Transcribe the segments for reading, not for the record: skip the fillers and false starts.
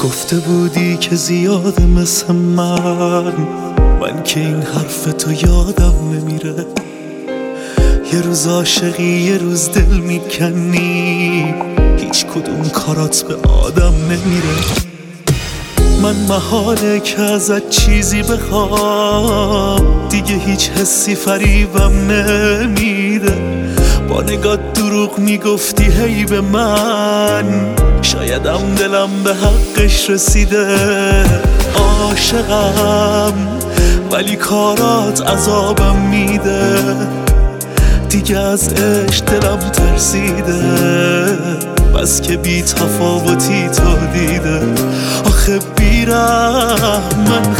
گفته بودی که زیاده مثل من که این حرف تو یادم نمیره. یه روز عاشقی یه روز دل میکنی، هیچ کدوم کارات به آدم نمیره. من محاله که ازت چیزی بخوام، دیگه هیچ حسی فریبم نمیده. با نگات دروغ میگفتی هی به من، شایدم دلم به حقش رسیده. عاشقم ولی کارات عذابم میده، دیگه از عشق دلم ترسیده. بس که بی تفاوتی تو دیده. آخه بیرم من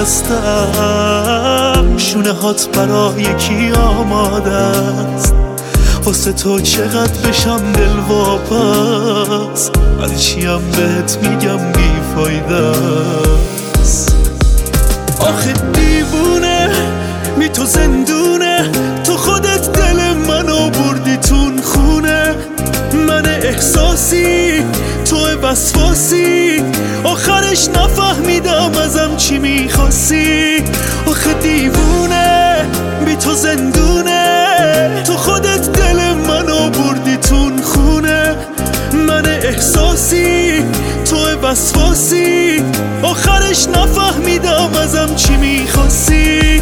خستم، شونه هات برای کی آماده است؟ واسه تو چقدر بشم دل واپس، ولی چیم بهت میگم بیفایده است. آخه دیوونه می تو زندونه، تو خودت دل منو بردی تون خونه. من احساسی تو وسواسی، آخرش نفهمیدم ازم چی میخواستی. آخه دیوونه بی تو زندونه، تو خودت دل منو بردی تون خونه. من احساسی تو وسواسی، آخرش نفهمیدم ازم چی میخواستی.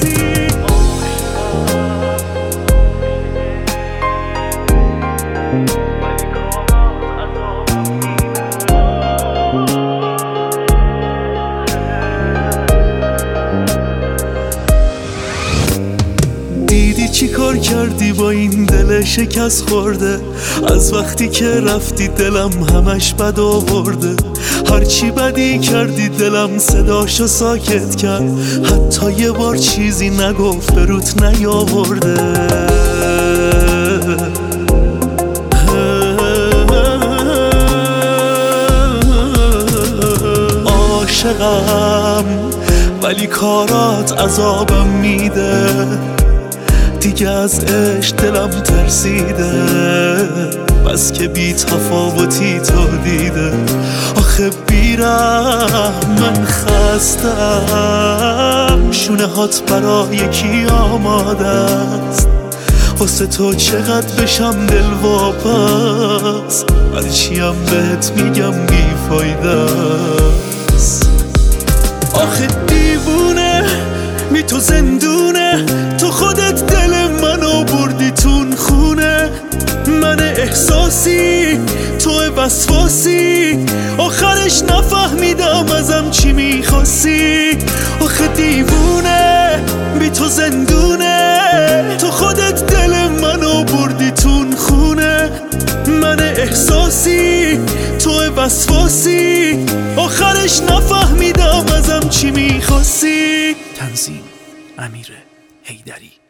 دیدی چی کار کردی با این دل شکست خورده؟ از وقتی که رفتی دلم همش بد آورده. هرچی بدی کردی دلم صداشو ساکت کرد، حتی یه بار چیزی نگفت به روت نیاورده. عاشقم ولی کارات عذابم میده، دیگه از عشق دلم ترسیده. بس که بی تفاوتی تو دیده. آخه بیرم من خستم، شونه هات برای کی آماده است؟ واسه تو چقدر بشم دل واپس، ولی چیم بهت میگم بیفایده است. آخه دیوونه می تو زندونه، تو خودت دل منو بردی تون خونه. من احساسی تو وسواسی، آخرش نفهمیدم ازم چی میخواستی. آخه دیوونه بی تو زندونه، تو خودت دل منو بردی تون خونه. من احساسی تو وسواسی، آخرش نفهمیدم ازم چی میخواستی. تنظیم امیر حیدری.